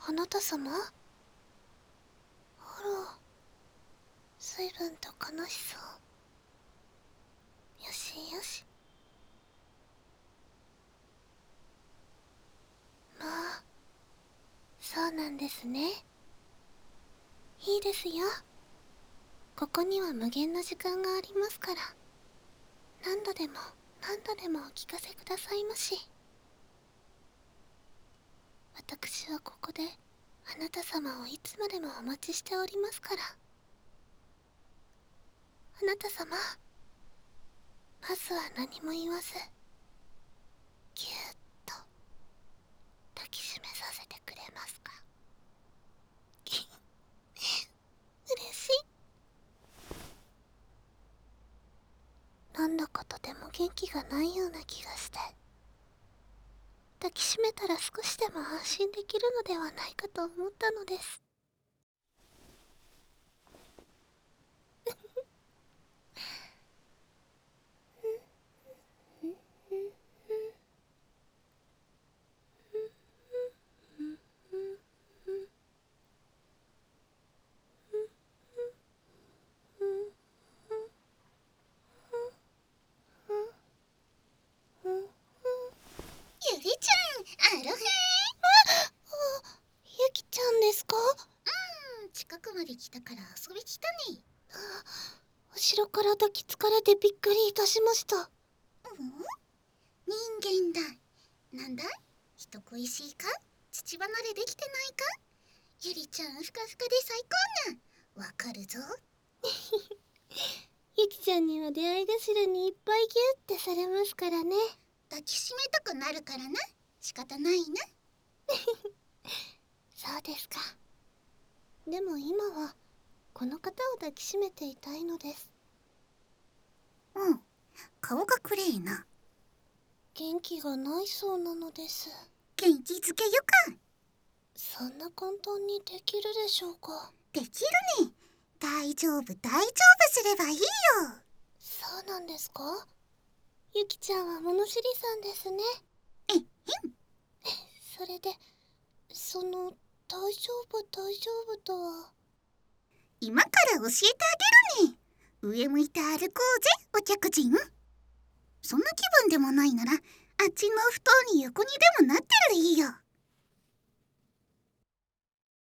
あなた様？あら、随分と悲しそう。よしよし。まあ、そうなんですね。いいですよ。ここには無限の時間がありますから、何度でも何度でもお聞かせくださいまし。私はここであなた様をいつまでもお待ちしておりますから。あなた様、まずは何も言わずぎゅーっと抱きしめさせてくれますか？嬉しい。なんだかとても元気がないような気がして、抱きしめたら少しでも安心できるのではないかと思ったのです。 ゆりちゃん、アロハー。 ゆきちゃんですか？ 近くまで来たから遊び来たね。 後ろから抱きつかれてびっくりいたしました。 人間だ。なんだい、人恋しいか？土離れできてないか？ゆりちゃんふかふかで最高な。わかるぞ。 ゆきちゃんには出会い頭にいっぱいギュってされますからね。 抱きしめたくなるからな。仕方ないな。 そうですか。でも今はこの方を抱きしめていたいのです。 顔が暗えな。 元気がないそうなのです。 元気づけよか。 そんな簡単にできるでしょうか？ できるね。大丈夫大丈夫すればいいよ。 そうなんですか？ゆきちゃんは物知りさんですね。それで、大丈夫とは。 今から教えてあげるね。上向いて歩こうぜ、お客人。そんな気分でもないなら、あっちの布団に横にでもなってるでいいよ。